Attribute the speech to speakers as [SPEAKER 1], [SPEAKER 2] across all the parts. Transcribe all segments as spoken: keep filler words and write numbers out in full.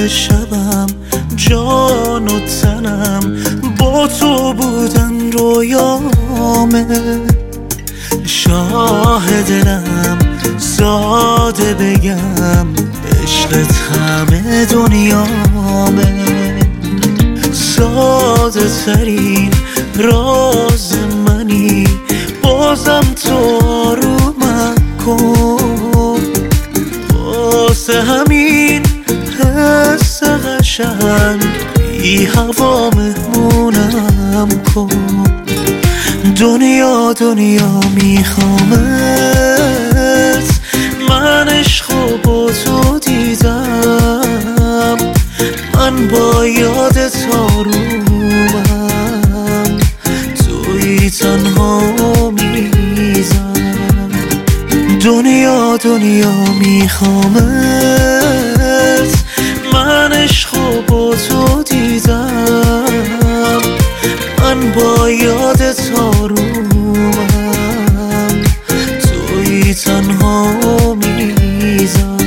[SPEAKER 1] شبم جان و تنم با تو بودن رویامه. شاه دلم ساده بگم عشقت همه دنیامه. ساده ترین راز منی بازم تو آرومم کن. واسه همین حس قشنگ بی هوا مهمونم کن. دنیا دنیا میخوامت، من عشقو با تو دیدم. من با یادت آرومم، توی تنها میزم. دنیا دنیا میخوامت، من عشقو با تو دیدم. من با یادت آرومم، توی تنها میزم.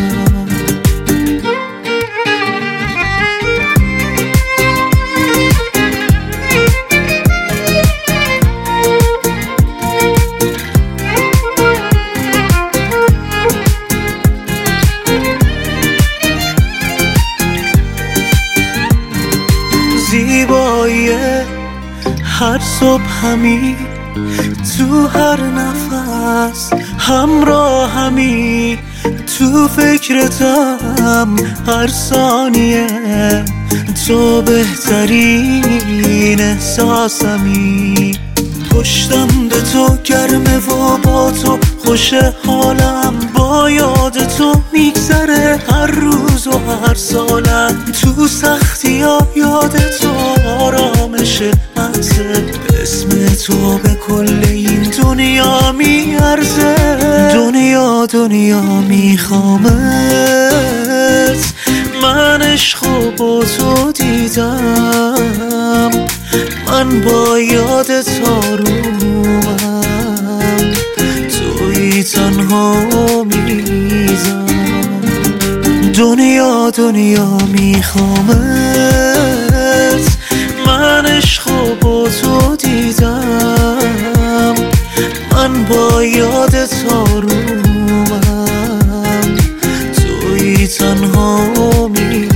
[SPEAKER 1] زیبایی هر صبح همی، تو هر نفس همراه همی، تو فکرتم هر ثانیه. تو بهترین احساسمی، پشتم به تو گرمه و با تو خوش حالم. با یاد تو میگذره هر روز و هر سالم. تو سختی ها یاد تو آرامشه محضه. اسم تو به کل این دنیا میارزه. دنیا دنیا میخوامت، من عشقو با تو دیدم. من با یادت آرومم، توی تنها میزم. دنیا دنیا میخوامت، من عشقو با تو دیدم. من با یادت آرومم، توی تنها میزم.